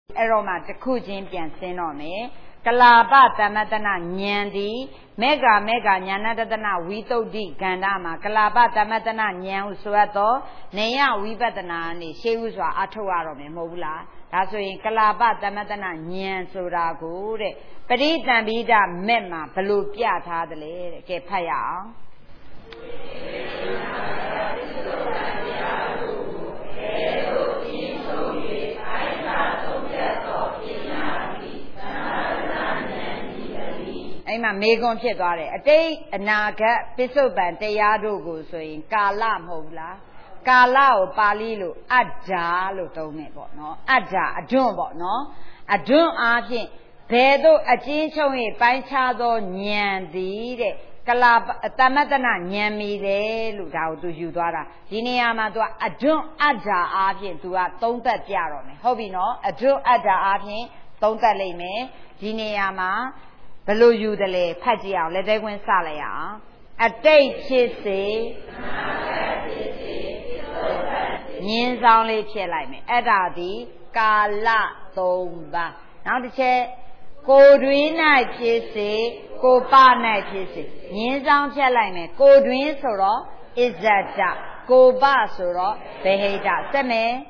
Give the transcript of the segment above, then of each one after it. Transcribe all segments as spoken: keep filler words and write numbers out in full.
Aroma the Kujin Pian Senome, Kalaba Tamatana Nyandi, Mega Mega Nyanadana, Wito di Gandama, Kalaba Tamatana Nyan Suato, Nea Wibatana, Shewuswa Atoarome, Mobula, that's in Kalaba Tamatana Nyan Suragu, Perita Bida Mema, Palupia Tadale, Kepaya. I'm a megon chegare. A day a naga, pisoban, teyado go so in Kala Mola, Kala or Palilo, Adja, Lotomebo, no, Adja, a jumbo, no, a drum argent, Pedo, a chincho, Panchado, Nyandi, Kalab, Tamatana, Nyami, Lutao to Udara, Dineama, a drum Adja argent to a tonta jarome, Hobby no, a drum Adja argent, tonta leme, Dineama. Below you the lay, Patty out, let they win Salaya. A day chissy, Nins only chair like me. Edadi, Kala, Tomba. Now the chair, go dream night chissy, go bar night chissy. Nins on chair like me, go dream soro, is that go bar soro, beheda, seme.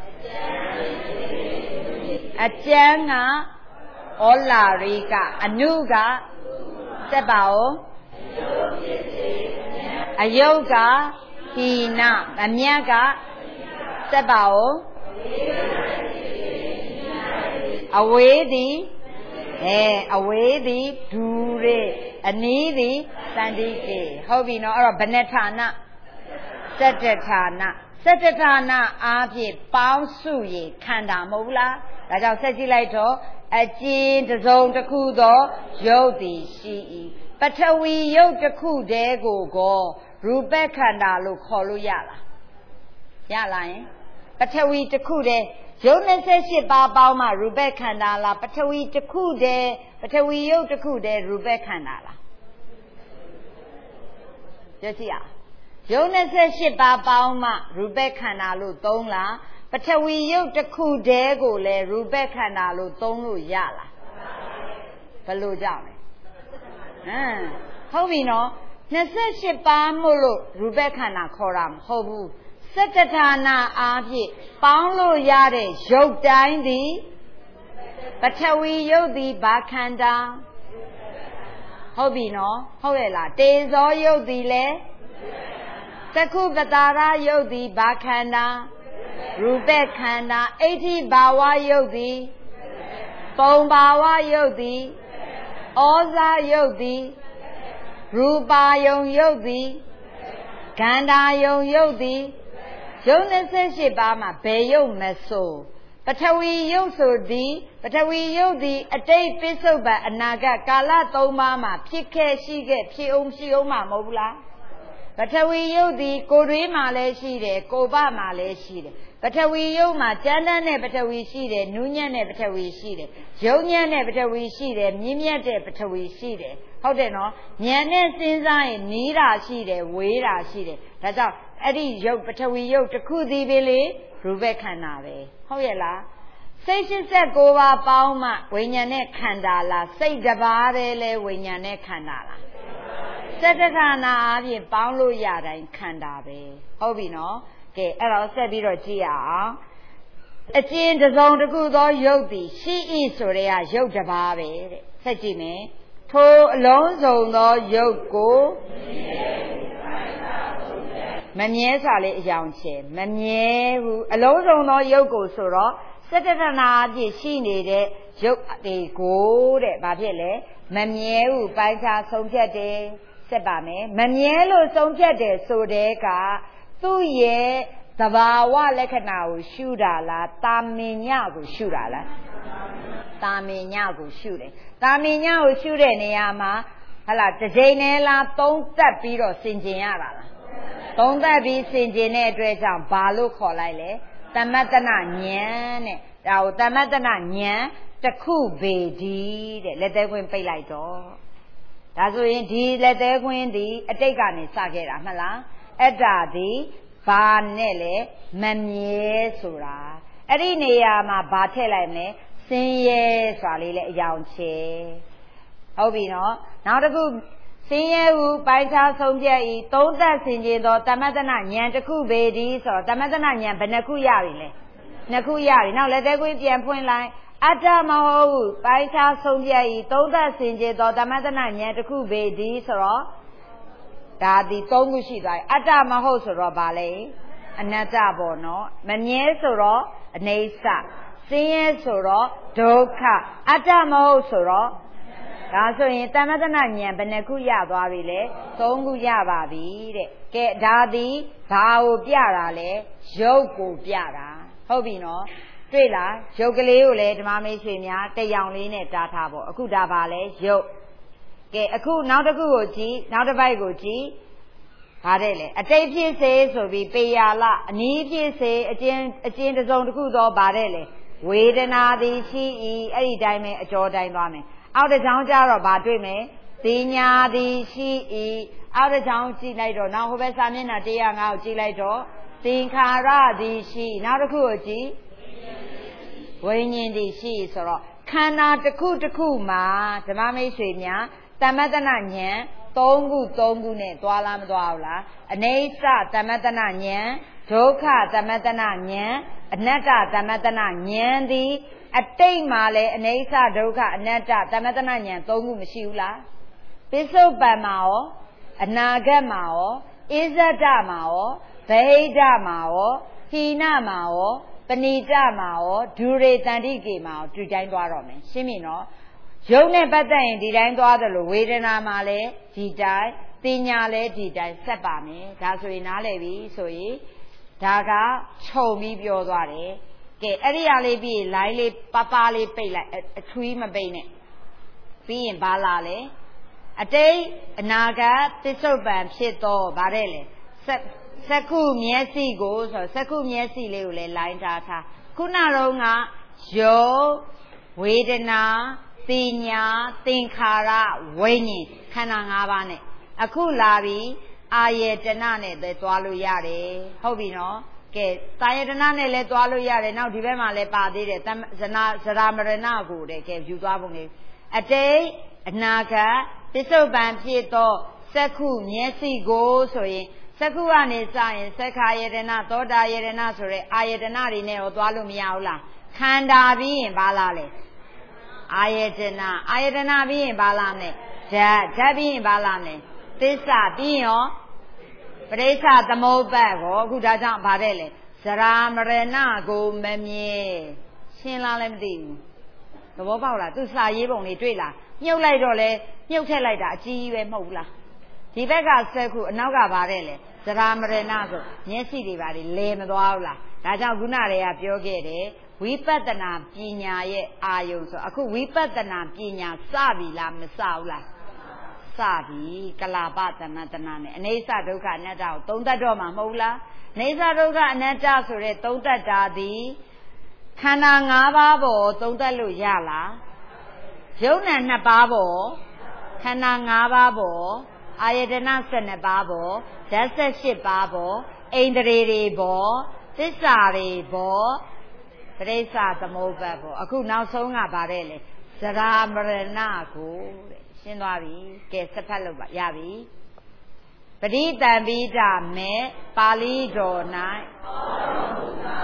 A janga. Ola Rica, Anuga, Sebao, a yoga, Hina, Amiaga, Sebao, away the, eh, away the, Dure, a needy, Sandy, Hovino, or Benetana, Setetana, Setetana, Abi, Bounsuye, Kanda Mola, that I'll set you later. A chin the zone the kudo, Jodi she. But we yoke the coup de go go, Rebecca and look hollow yala. Yala, but we the coup de, Jonas says she babauma, Rebecca and ala, but we the coup de, but we yoke the coup de, Rebecca and ala. Josia. Jonas says she babauma, Rebecca and alu donla. But we yoke the coup de go le, Rebecca and Alu, Tonu Yala. Palo Jami. How we know? Necessity Bamolo, Rebecca and Coram, Hobu, Setatana Abi, Paulo Yare, Joke Dindi. But we yoke the Bakanda. How we know? However, days all yoke the le. Taku Batara yoke the Bakanda. Rubekana, eighty Bawa Yodi, Bombawa Yodi, Oza Yodi, Rubayon Yodi, Gandayon Yodi, Jonas Shibama, Bayo Meso, but we yoso di, but we yodi, a day pisoba, a naga, Gala Domama, Pike Shige, Pium Shioma Mola. But we yodi, Gorima Leshide, Goba Maleshide. But we yoma, Jana never we see it, Nunya never we see it, Jonia never we see it, Nimia never we see it. How they know? Nyane since I need a see it, wait a see it. That's all. Eddie yoke, but we yoke the Kudi Billy, Rebecca Nave. How yella? Say she said go up Bauma, when your neck candala, say the barele when your neck candala. Setana, Avi, Paulo Yada in Candabe. How we know? Okay, I'll say Birogia. A chin the zone the good or yodi, she is so they are yoke the baby. Said Jimmy, to alone zone or yoko. Manye sale young chin, Manye who alone zone or yoko soro, set it an idea she needed, joke the good at Babele, Manye who buys her some day, Sebame, Manye some day so they got. So ye, the Bawa Lekana shoot la, Taminya will shoot la. Taminya will shoot it. Taminya will shoot it, Niama. Hala, the Janela, don't that be or Sinjana. Don't that be Sinjane dress on Balu Colile, Tamatana Nyan, our Tamatana Nyan, the coup be let them win pay like dog. That's why indeed let them win the a take on it, Sagera Mala. Edadi, Banele, Mamie Sura. Erinea ma batele me, ဆင်းရဲစွာလေးလည်းအယောင်ချေဟုတ်ပြီနော်နောက်တစ်ခုဆင်းရဲဟုပိုင်းခြားဆုံးဖြတ်ဤသုံးသပ်ဆင်ခြင်သောတမတနာဉာဏ်တစ်ခုပေသည်ဆိုတော့တမတနာဉာဏ်ဘယ်နှခုရပြီလဲနှစ်ခုရပြီနောက်လက်သေးခွေးပြန်ဖွင့်လိုက်အတ္တမဟုတ်ဟုပိုင်းခြားဆုံးဖြတ်ဤသုံးသပ်ဆင်ခြင်သောတမတနာဉာဏ်တစ်ခုပေသည်ဆိုတော့ဒါဒီသုံးခုရှိသွားပြီအတ္တမဟုတ်ဆိုတော့ဗာလဲအနတ္တပေါ့နော်မမြဲဆိုတော့အနေဆဆင်းရဲဆိုတော့ဒုက္ခအတ္တမဟုတ်ဆိုတော့ဒါဆိုရင်တမတနာဉာဏ်ဘယ်နှခုရသွားပြီလဲသုံးခုရပါပြီတဲ့ကဲဒါသည်ဘာကိုပြတာလဲရုပ်ကိုပြတာဟုတ်ပြီနော်တွေ့လားရုပ်ကလေးကိုလည်းဓမ္မမိတ်ဆွေများတရောင်လေးနဲ့တားထားပေါ့အခုဒါပါလဲရုပ်ကဲအခုနောက်တစ်ခုကိုကြည့်နောက်တစ်ပိုက်ကိုကြည့်ဗါတဲ့လေအတိတ်ဖြစ်စေဆိုပြီးပေယာလအနီးဖြစ်စေအကျဉ်အကျဉ်တစုံတစ်ခုသောဗါတဲ့လေဝေဒနာသည်ရှိ၏အဲ့ဒီတိုင်းပဲအကျော်တိုင်းသွားမယ်အောက်တစ်ချောင်းကျတော့ဗာတွေ့မယ်သိညာသည်ရှိ၏အောက်တစ်ချောင်းကြည့်လိုက်တော့နောက်ဟိုဘက်စာမျက်နှာတစ်ရာငါးကိုကြည့်လိုက်တော့သင်္ခါရသည်ရှိနောက်တစ်ခုကိုကြည့်ဝိညာဉ်သည်ရှိဆိုတော့ခန္ဓာတစ်ခုတစ်ခုမှာဓမ္မမိတ်ဆွေများတမတနာဉာဏ်သုံးခုသုံးခုနဲ့သွားလားမသွားဘူးလားအနေဆတမတနာဉာဏ်ဒုက္ခတမတနာဉာဏ်အနတ္တတမတနာဉာဏ်သည်အတိတ်မှာလည်းအနေဆဒုက္ခအနတ္တတမတနာဉာဏ်သုံးခုမရှိဘူးလားပိဿုပန်မှာရောအနာဂတ်မှာရောဣဇဒမှာရောဗဟိတမှာရောဟိနမှာရောပဏိတမှာရောဒုရေတန္တိကေမှာရောဒီတိုင်းသွားတော့မယ်ရှင်းပြီနော်ရုပ်နဲ့ပတ်သက်ရင်ဒီတိုင်းသွားတယ်လို့ဝေဒနာမှာလည်းဒီတိုင်းသိညာလည်းဒီတိုင်းဆက်ပါမယ်ဒါဆိုရင်နားလည်ပြီဆိုရင်ဒါကခြုံပြီးပြောသွားတယ်ကဲအဲ့ဒီအရာလေးပြီးလိုင်းလေးပပလေးပိတ်လိုက်အချွီးမပိတ်နဲ့ပြီးရင်ဘာလာလဲအတိတ်အနာဂတ်သစ္စုပ္ပန်ဖြစ်တော့ဗါတဲ့လေစက္ခုမျက်စိကိုဆိုစက္ခုမျက်စိလေးကိုလည်းလိုင်းထားထားခုနတော့ကယုတ်ဝေဒနာသိညာသင်္ခါရဝိညာဉ်ခန္ဓာ၅ပါးနဲ့အခုလာပြီးအာယတနာနဲ့ပဲသွားလို့ရတယ်ဟုတ်ပြီနော်ကဲတာယတနာနဲ့လည်းသွားလို့ရတယ်နောက်ဒီဘက်မှာလည်းပါသေးတယ်ဇနာဇရာမရဏကိုတဲ့ကဲယူသွားပုံလေးအတိတ်အနာဂတ်ပစ္စုပန်ဖြစ်သောစက္ခုမျက်စိကိုဆိုရင်စက္ခုကနေစရင်သက္ခာယတနာသောတာယတနာဆိုတဲ့အာယတနာတွေနဲ့ရောသွားလို့မရဘူးလားခန္ဓာပြီးရင်ဘာလားလဲအာယတနာအာယတနာပြီးရင်ဘာလားမလဲဓာတ်ဓာတ်ပြီးရင်ဘာလားမလဲသစ္စာပြီးရင်ရောပရိစ္ဆသမုပ္ပါဒ်ကိုအခုဒါကြောင့်ဗါတဲ့လေဇရာမရဏကိုမမြင်ရှင်းလားလည်းမသိဘူးသဘောပေါက်လားသူစာရေးပုံလေးတွေ့လားမြုပ်လိုက်တော့လေမြုပ်ထက်လိုက်တာအကြီးကြီးပဲမဟုတ်ဘူးလားဒီဘက်ကဆက်ခုအနောက်ကဗါတဲ့လေဇရာမရဏဆိုမျက်စိတွေပါလေလဲမသွားဘူးလားဒါကြောင့်ခုနတည်းကပြောခဲ့တယ်ဝိပဿနာပညာရဲ့အာယုံဆိုအခုဝိပဿနာပညာစပြီလားမစဘူးလားစပြီကလာပသမတနာနဲ့အနေဆဒုက္ခအနတ္တကိုသုံးသပ်တော့မှာမဟုတ်လားအနေဆဒုက္ခအနတ္တဆိုတဲ့သုံးသပ်တာသည်ခန္ဓာ၅ပါးပေါ်သုံးသပ်လို့ရလားယုံနာနှစ်ပါးပေါ်ခန္ဓာ၅ပါးပေါ်အာယတနာ၁၂ပါးပေါ်ဓာတ်၁၈ပါးပေါ်ဣန္ဒြေတွေပေါ်သစ္စာတွေပေါ်ပရိစ္ဆသမုပ္ပါဒ်ပေါ်အခုနောက်ဆုံးကဗါတဲ့လေဇရာမရဏကိုတဲ့ရှင်းသွားပြီကဲစက်ဖတ်လို့ပါရပြီပဋိသင်္ပိဒမေပါဠိတော်၌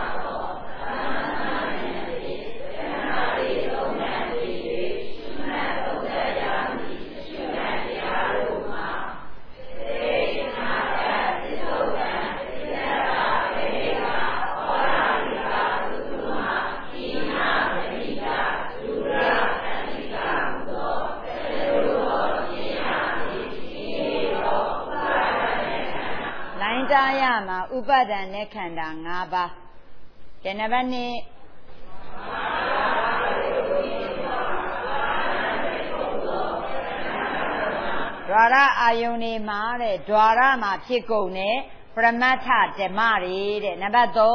ကြားရမှာဥပါဒณะခန္ဓာ၅ပါးကျန်တဲ့ဘက်နေ့ဒွါရအာယုန်နေမှာတဲ့ဒွါရမှာဖြစ်ကုန်တဲ့ပရမတ္ထဓမ္မတွေတဲ့နံပါတ်၃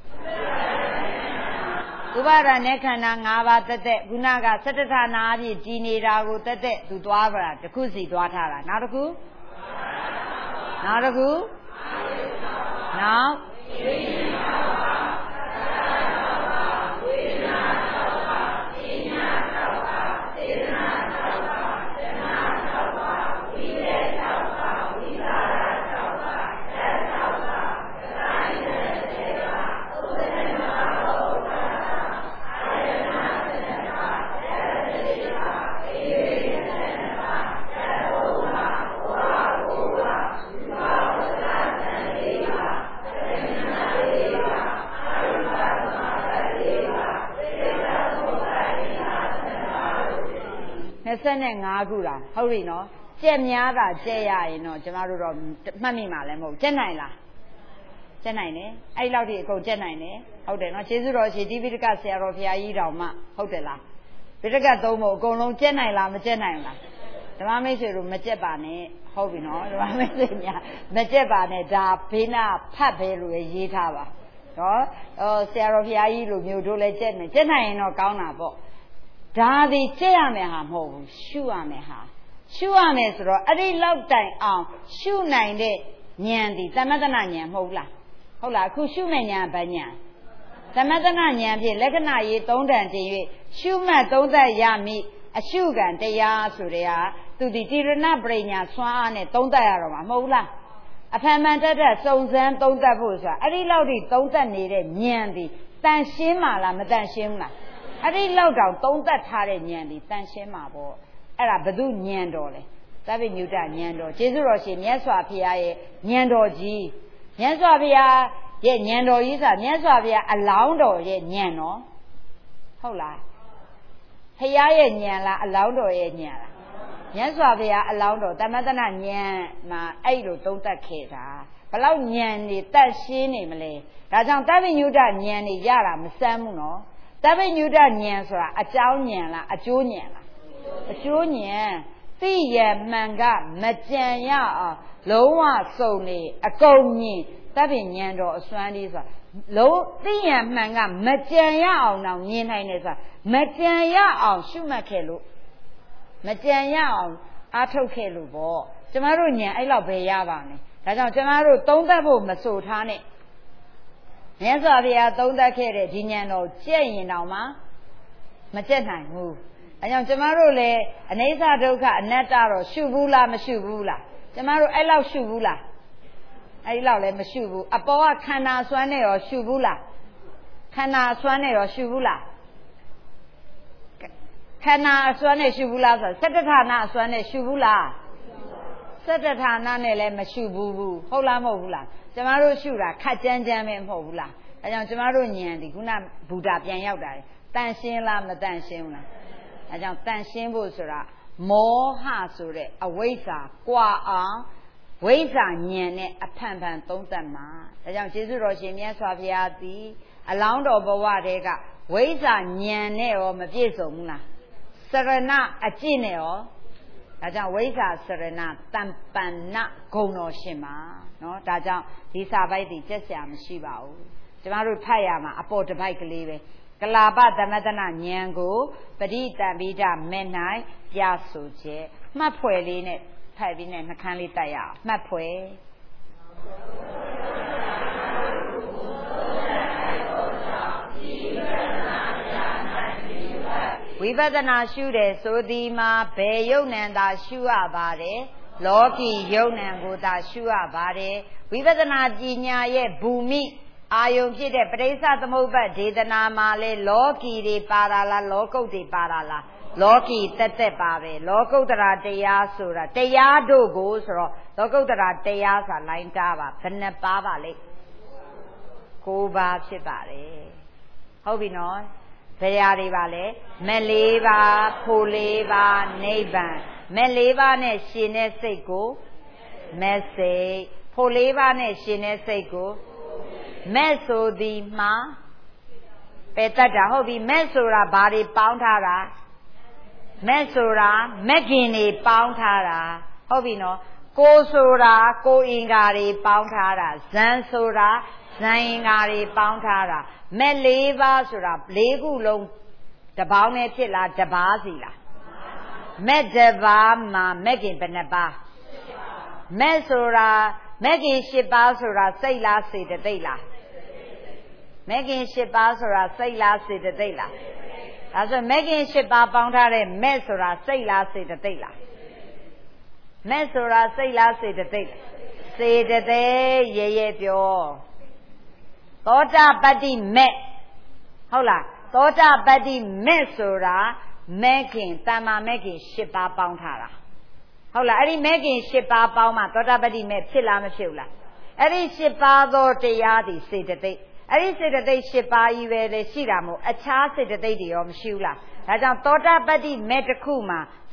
ဥပါဒณะခန္ဓာ၅ပါးတက်တဲ့ခုနကစတ္တဌာနာအဖြစ်ကြည်နေတာကိုတက်တဲ့သူသွားပါတခုစီသွားထားတာနောက်တစ်ခုနောက်တစ်ခုနောက်နှစ်နဲ့ငါးခုလားဟုတ်ပြီနော်ကြက်များတာကြက်ရရင်တော့ကျမတို့တော့မှတ်မိမှာလည်းမဟုတ်ကြက်နိုင်လားကြက်နိုင်တယ်အဲ့ဒီလောက်ထိအကုန်ကြက်နိုင်တယ်ဟုတ်တယ်နော်ကျေးဇူးတော်ရှင်ဒီပိဋကဆရာတော်ဘုရားကြီးတော်မှဟုတ်တယ်လားပိဋကသုံးဖို့အကုန်လုံးကြက်နိုင်လားမကြက်နိုင်လားဓမ္မမိတ်ဆွေတို့မကြက်ပါနဲ့ဟုတ်ပြီနော်ဓမ္မမိတ်ဆွေများမကြက်ပါနဲ့ဒါဘေးနာဖတ်ပဲလို့ရေးထားပါနော်ဟောဆရာတော်ဘုရားကြီးလိုမျိုးတို့လည်းကြက်မယ်ကြက်နိုင်ရင်တော့ကောင်းတာပေါ့ဒါသည်ကြက်ရမယ်ဟာမဟုတ်ဘူးရှုရမယ်ဟာရှုရမယ်ဆိုတော့အဲ့ဒီလောက်တိုင်အောင်ရှုနိုင်တဲ့ဉာဏ်ဒီသမထနာဉာဏ်မဟုတ်လားဟုတ်လားအခုရှုမဲ့ဉာဏ်ဘာဉာဏ်သမထနာဉာဏ်ဖြင့်လက္ခဏာရေးသုံးတန်တည်၍ရှုမှတ်သုံးသက်ရမည်အရှုခံတရားဆိုတဲ့ဟာသူဒီတိရဏပရိညာဆွမ်းအားနဲ့သုံးသက်ရတော့မှာမဟုတ်လားအဖန်မှန်တက်တက်စုံစမ်းသုံးသက်ဖို့ဆိုတာအဲ့ဒီလောက်ထိသုံးသက်နေတဲ့ဉာဏ်ဒီတန်ရှင်းမှာလားမတန်ရှင်းဘူးလားအဲ့ဒီလောက်တောင်သုံးသက်ထားတဲ့ဉာဏ်ဒီတန်ရှင်းမှာပေါ့အဲ့ဒါဘု து ဉာဏ်တော်လေသဗ္ဗညုတဉာဏ်တော်ကျေးဇူးတော်ရှင်မြတ်စွာဘုရားရဲ့ဉာဏ်တော်ကြီးမြတ်စွာဘုရားရဲ့ဉာဏ်တော်ကြီးဆိုတာမြတ်စွာဘုရားအလောင်းတော်ရဲ့ဉာဏ်နော်ဟုတ်လားဘုရားရဲ့ဉာဏ်လားအလောင်းတော်ရဲ့ဉာဏ်လားမြတ်စွာဘုရားအလောင်းတော်သမထနာဉာဏ်မှာအဲ့လိုသုံးသပ်ခဲ့တာဘလောက်ဉာဏ်နေတတ်ရှင်းနေမလဲဒါကြောင့်သဗ္ဗညုတဉာဏ်နေရတာမစမ်းဘူးနော်သဗ္ဗညုတဉာဏ်ဆိုတာအကြောင်းဉာဏ်လားအကျိုးဉာဏ်လားအကျိုးဉာဏ်သိရမှန်ကမကြံရအောင်လုံးဝစုံနေအကုန်မြင်သဗ္ဗဉာဏ်တော်အစွမ်းလေးဆိုတာလုံးသိရမှန်ကမကြံရအောင်တော့မြင်နိုင်တယ်ဆိုတာမကြံရအောင်ရှုမှတ်ခဲ့လို့မကြံရအောင်အားထုတ်ခဲ့လို့ပေါ့ကျမတို့ဉာဏ်အဲ့လောက်ပဲရပါမယ်ဒါကြောင့်ကျမတို့သုံးသပ်ဖို့မဆိုထားနဲ့မြတ်စွာဘုရားသုံးသပ်ခဲ့တဲ့ဒီဉာဏ်တော်ကြက်ရင်တောင်မှမကြက်နိုင်ဘူးအဲကြောင့်ကျမတို့လည်းအနိစ္စဒုက္ခအနတ္တတော့ရှုဘူးလားမရှုဘူးလားကျမတို့အဲ့လောက်ရှုဘူးလားအဲ့ဒီလောက်လည်းမရှုဘူးအပေါ်ကခန္ဓာစွမ်းနဲ့ရောရှုဘူးလားခန္ဓာစွမ်းနဲ့ရောရှုဘူးလားခန္ဓာအစွမ်းနဲ့ရှုဘူးလားဆိုစတ္တဌာနအစွမ်းနဲ့ရှုဘူးလားစတ္တဌာနနဲ့လည်းမရှုဘူးဘူးဟုတ်လားမဟုတ်ဘူးလားကျမတို့ရှုတာခက်ကြမ်းကြမ်းပဲမဟုတ်ဘူးလားအဲကြောင့်ကျမတို့ဉာဏ်ဒီခုနဘုရားပြန်ရောက်တာတန်ရှင်းလားမတန်ရှင်းဘူးလားအဲကြောင့်တန်ရှင်းဖို့ဆိုတာမောဟဆိုတဲ့အဝိဇ္ဇာကွာအောင်ဝိဇ္ဇာဉာဏ်နဲ့အဖန်ဖန်သုံးသပ်မှာဒါကြောင့်ကျေးဇူးတော်ရှင်မြတ်စွာဘုရားသည်အလောင်းတော်ဘဝတည်းကဝိဇ္ဇာဉာဏ်နဲ့ရောမပြည့်စုံဘူးလားစရဏအကျင့်နဲ့ရောဒါကြောင့်ဝိဇ္ဇာစရဏတံပန္နဂုဏ်တော်ရှင်ပါနော်ဒါကြောင့်ဒီစာပိုက်ဒီကျက်ဆရာမရှိပါဘူးကျမတို့ဖတ်ရမှာအပေါ်တစ်ပိုက်ကလေးပဲကလာပသမတနာဉာဏ်ကိုပရိတံပိဒမဲ့၌ပြဆိုခြင်းမှတ်ဖွယ်လေးနဲ့ဖတ်ပြီးနဲ့နှခမ်းလေးတက်ရအောင်မှတ်ဖွယ်ဝိပဿနာရှုတယ်ဆိုသည်မှာဘယ်ယုတ်နံသာရှုရပါတယ်လောကီယုတ်နံကိုသာရှုရပါတယ်ဝိပဿနာပညာရဲ့ဘူမိအာယုံဖြစ်တဲ့ပရိစ္ဆသမုပ္ပါဒေသနာမှာလဲလောကီတွေပါတာလားလောကုတ်တွေပါတာလားလောကီတက်တက်ပါပဲလောကုတ္တရာတရားဆိုတာတရားတို့ကိုဆိုတော့လောကုတ္တရာတရားဆိုတာလိုင်းတားပါဘယ်နှပါပါလဲကိုးပါဖြစ်ပါတယ်ဟုတ်ပြီနော်ဘယ်ရာတွေပါလဲမဲ့လေးပါဖို့လေးပါနိဗ္ဗာန်မဲ့လေးပါနဲ့ရှင်တဲ့စိတ်ကိုမဲ့စိတ်ဖို့လေးပါနဲ့ရှင်တဲ့စိတ်ကိုမဲ့ဆိုသည်မှာပယ်တတ်တာဟုတ်ပြီမဲ့ဆိုတာဘာတွေပေါင်းထားတာမဲ့ဆိုတာမဲ့ခင်တွေပေါင်းထားတာဟုတ်ပြီနော်ကိုဆိုတာကိုအင်္ဂါတွေပေါင်းထားတာဇန်ဆိုတာဇန်အင်္ဂါတွေပေါင်းထားတာမဲ့လေးပါးဆိုတာလေးခုလုံးတပေါင်းနဲ့ဖြစ်လားတပါးစီလားမဲ့တပါးမှာမဲ့ခင်ဘယ်နှပါးမဲ့ဆိုတာမဲ့ခင်၈ပါးဆိုတာစိတ်လားစေတသိက်လားမဲ့ခင်၈ပါးဆိုတာစိတ်လားစေတသိက်လားဒါဆိုမဲ့ခင်၈ပါးပေါင်းထားတဲ့မဲ့ဆိုတာစိတ်လားစေတသိက်လားမဲ့ဆိုတာစိတ်လားစေတသိက်စေတသိက်ရဲရဲပြောသောတာပတ္တိမဲ့ဟုတ်လားသောတာပတ္တိမဲ့ဆိုတာမဲ့ခင်တမ္မာမဲ့ခင်၈ပါးပေါင်းထားတာဟုတ်လားအဲ့ဒီမဲ့ခင်၈ပါးပေါင်းမှသောတာပတ္တိမဲ့ဖြစ်လားမဖြစ်ဘူးလားအဲ့ဒီ၈ပါးသောတရားသည်စေတသိက်အဲ့ဒီစေတသိက်၈ပါးကြီးပဲလေရှိတာမို့အခြားစေတသိက်တွေရောမရှိဘူးလားဒါကြောင့်သောတာပတ္တိမဲ့တစ်ခုမှာ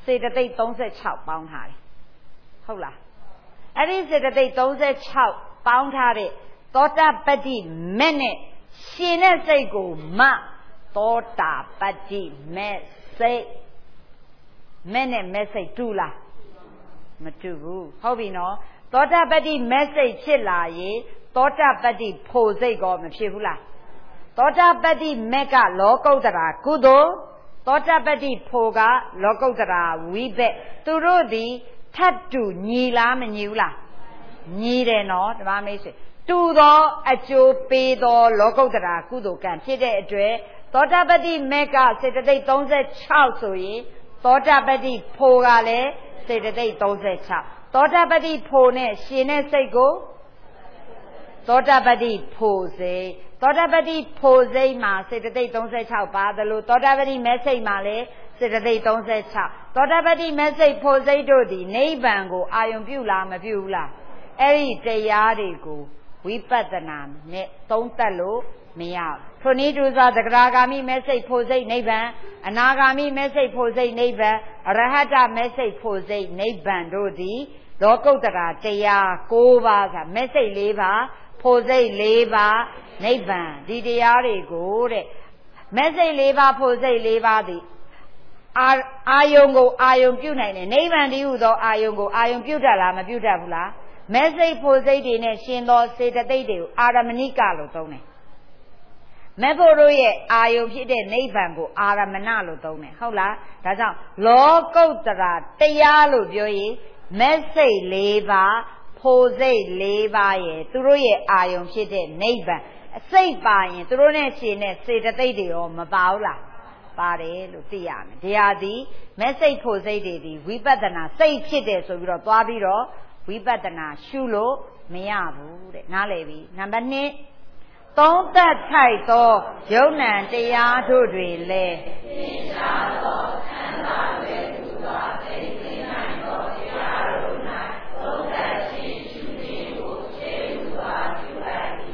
စေတသိက်သုံးสิบหกပေါင်းထားတယ်ဟုတ်လားအဲ့ဒီစေတသိက်သုံးสิบหกပေါင်းထားတဲ့သောတာပတ္တိမဲ့နဲ့ရှင်တဲ့စိတ်ကိုမသောတာပတ္တိမဲ့စိတ်မဲ့နဲ့မဲ့စိတ်တူလားမတူဘူးဟုတ်ပြီနော်သောတာပတ္တိမဲ့စိတ်ဖြစ်လာရင်သောတာပတ္တိဖို့စိတ်ကောမဖြစ်ဘူးလားသောတာပတ္တိမဲ့ကလောကုတ္တရာကုသိုလ်သောတာပတ္တိဖို့ကလောကုတ္တရာဝိဘက်သူတို့သည်ထပ်တူညီလားမညီဘူးလားညီတယ်နော်ဓမ္မမိတ်ဆွေတူသောအကျိုးပေးသောလောကုတ္တရာကုသိုလ်ကံဖြစ်တဲ့အတွက်သောတာပတ္တိမဲ့ကစေတသိက်သုံးสิบหกဆိုရင်သောတာပတ္တိဖို့ကလည်းစေတသိက်သုံးสิบหกသောတာပတ္တိဖို့နဲ့ရှင်တဲ့စိတ်ကိုသောတာပတ္တိဖို့စိတ်သောတာပတ္တိဖို့စိတ်မှာစေတသိက်သုံးสิบหกပါတယ်လို့သောတာပတ္တိမဲ့စိတ်မှာလည်းစေတသိက်သုံးสิบหกသောတာပတ္တိမဲ့စိတ်ဖို့စိတ်တို့သည်နိဗ္ဗာန်ကိုအာရုံပြုလားမပြုဘူးလားအဲ့ဒီတရားတွေကိုဝိပဿနာနဲ့သုံးသပ်လို့မရဘူးထိုနည်းတူစွာသဂရာဂာမိမဲ့စိတ်ဖို့စိတ်နိဗ္ဗာန်အနာဂာမိမဲ့စိတ်ဖို့စိတ်နိဗ္ဗာန်အရဟတမဲ့စိတ်ဖို့စိတ်နိဗ္ဗာန်တို့သည်လောကုတ္တရာတရား၉ပါးကမဲ့စိတ်၄ပါးဖို့စိတ်၄ပါးနိဗ္ဗာန်ဒီတရားတွေကိုတဲ့မဲ့စိတ်၄ပါးဖို့စိတ်၄ပါးသည်အာအာယုံကိုအာယုံပြုနိုင်တယ်နိဗ္ဗာန်တည်းဟူသောအာယုံကိုအာယုံပြုတတ်လားမပြုတတ်ဘူးလားမဲ့စိတ်ဖို့စိတ်တွေနဲ့ရှင်သောစေတသိက်တွေကိုအာရမဏိကလို့သုံးတယ်မဲ့ဖို့တို့ရဲ့အာယုံဖြစ်တဲ့နိဗ္ဗာန်ကိုအာရမဏလို့သုံးတယ်ဟုတ်လားဒါကြောင့်လောကုတ္တရာတရားလို့ပြောရင်မဲ့စိတ်၄ပါးဖို့စိတ်၄ပါးရဲ့သူတို့ရဲ့အာယုံဖြစ်တဲ့နိဗ္ဗာန်အစိတ်ပါရင်သူတို့နဲ့ရှင်တဲ့စေတသိက်တွေရောမပါဘူးလားပါတယ်လို့သိရမယ်တရားသည်မဲ့စိတ်ဖို့စိတ်တွေဒီဝိပဿနာစိတ်ဖြစ်တယ်ဆိုပြီးတော့သွားပြီးတော့ဝိပဿနာရှုလို့မရဘူးတဲ့နားလည်ပြီနံပါတ်၂သုံးသပ်ထိုက်သောယုံနံတရားတို့တွေလည်းသင်္ချာသောသံသာတွေသူစွာသိသိနိုင်သောတရားတို့၌သုံးသပ်ခြင်းရှုခြင်းကိုခြေဥစွာပြုအပ်သည်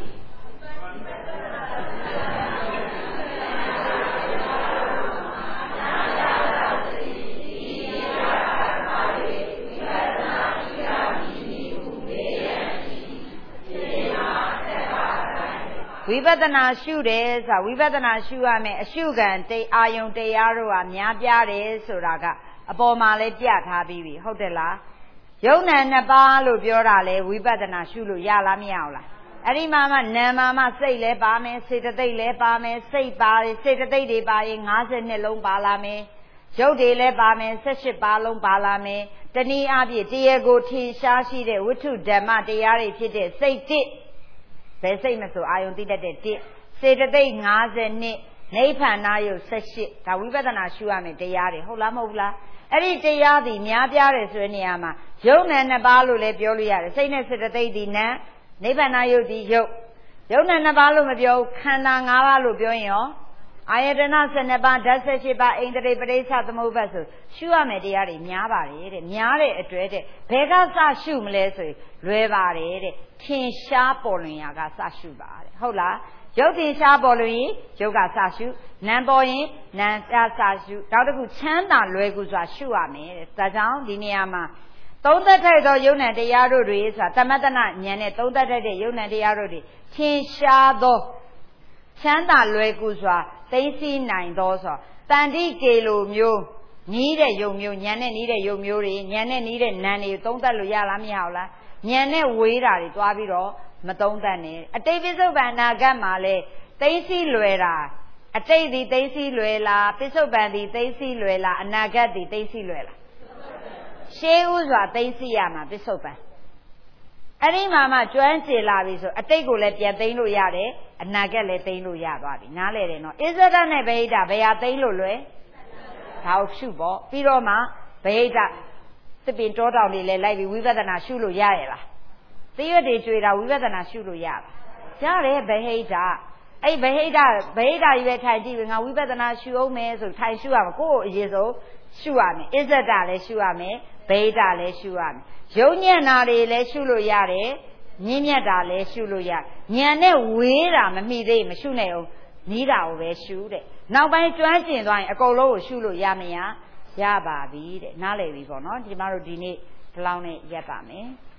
ဝိပဿနာရှုတယ်ဆိုတာဝိပဿနာရှုရမယ်အရှုခံတေအာယုံတရားတို့ဟာများပြားတယ်ဆိုတာကအပေါ်မှာလည်းပြထားပြီးပြီဟုတ်တယ်လားယုံနာနှစ်ပါးလို့ပြောတာလေဝိပဿနာရှုလို့ရလားမရဘူးလားအဲ့ဒီမှာမှနာမမှစိတ်လည်းပါမယ်စေတသိက်လည်းပါမယ်စိတ်ပါစေတသိက်တွေပါရင်၅၀နှစ်လုံးပါလာမယ်ရုပ်တွေလည်းပါမယ်၁၈ပါးလုံးပါလာမယ်တနည်းအားဖြင့်တရားကိုထင်ရှားရှိတဲ့ဝိထုဓမ္မတရားတွေဖြစ်တဲ့စိတ်တစ်ဘယ်စိတ်မဆိုအာယုံသိတတ်တဲ့တစ်စေတသိက်၅၀နှစ်နိဗ္ဗာန်ယုတ်၁၈ဒါဝိပဿနာရှုရမယ်တရားတွေဟုတ်လားမဟုတ်ဘူးလားအဲ့ဒီတရားသည်များပြားတယ်ဆိုတဲ့နေရာမှာယုံနဲ့နှစ်ပါးလို့လည်းပြောလို့ရတယ်စိတ်နဲ့စေတသိက်ဒီနံနိဗ္ဗာန်ယုတ်ဒီယုတ်ယုံနဲ့နှစ်ပါးလို့မပြောဘူးခန္ဓာ၅ပါးလို့ပြောရင်ရောအာယတနာ၁၂ပါးဓာတ်၁၈ပါးအိန္ဒြေပရိစ္ဆသမုပ္ပါဒ်ဆိုရှုရမယ်တရားတွေများပါတယ်တဲ့များတဲ့အတွက်တဲ့ဘယ်ကစရှုမလဲဆိုရင်လွယ်ပါတယ်တဲ့ထင်ရှားပေါ်လွင်ရာကစရှုပါတဲ့ဟုတ်လားရုပ်ထင်ရှားပေါ်လွင်ရင်ရုပ်ကစရှုနာမ်ပေါ်ရင်နာမ်ကစရှုနောက်တစ်ခုချမ်းသာလွယ်ကူစွာရှုရမယ်တဲ့ဒါကြောင့်ဒီနေရာမှာသုံးသက်ထိုက်သောယုံနံတရားတို့တွေဆိုတာသမတနာဉာဏ်နဲ့သုံးသက်ထိုက်တဲ့ယုံနံတရားတို့တွေထင်ရှားသောချမ်းသာလွယ်ကူစွာသိသိနိုင်သောဆိုတန်တိကေလိုမျိုးနီးတဲ့ယုံမျိုးဉာဏ်နဲ့နီးတဲ့ယုံမျိုးတွေဉာဏ်နဲ့နီးတဲ့နာမ်တွေသုံးသပ်လို့ရလားမရဘူးလားဉာဏ်နဲ့ဝေးတာတွေတွားပြီးတော့မသုံးသပ်နဲ့အတိတ်ပိစုပ္ပန္နာကမှာလဲသိသိလွယ်တာအတိတ်ဒီသိသိလွယ်လားပိစုပ္ပန်ဒီသိသိလွယ်လားအနာဂတ်ဒီသိသိလွယ်လားရှေးဥစွာသိသိရမှာပိစုပ္ပန်အဲ့ဒီမှာမှကျွမ်းကျင်လာပြီဆိုအတိတ်ကိုလည်းပြန်သိမ်းလို့ရတယ်အနာဂတ်လည်းသိမ်းလို့ရသွားပြီနားလဲတယ်နော်ဣဇဒနဲ့ဗဟိတဘယ်ဟာသိမ်းလို့လွယ်ဒါကိုရှုပေါ့ပြီးတော့မှဗဟိတသစ်ပင်တောတောင်တွေလည်းလိုက်ပြီးဝိပဿနာရှုလို့ရရဲ့လားသိရွက်တွေကျွေတာဝိပဿနာရှုလို့ရလားရတယ်ဗဟိတအဲ့ဗဟိတဗဟိတကြီးပဲထိုင်ကြည့်ပြီငါဝိပဿနာရှုအောင်မယ်ဆိုထိုင်ရှုရမှာကိုယ့်ကိုအရင်ဆုံးရှုရမယ်ဣဇဒလည်းရှုရမယ်ဗဟိတလည်းရှုရမယ်ယုံညံ့တာတွေလည်းရှုလို့ရတယ်ညင်းမြတ်တာလည်းရှုလို့ရညံနဲ့ဝေးတာမမိသေးမရှုနိုင်အောင်နီးတာကိုပဲရှုတဲ့နောက်ပိုင်းကျွမ်းကျင်သွားရင်အကုန်လုံးကိုရှုလို့ရမရရပါပြီတဲ့နားလည်ပြီပေါ့နော်ဒီမှာတို့ဒီနေ့ဒီလောက်နဲ့ရက်ပါမယ်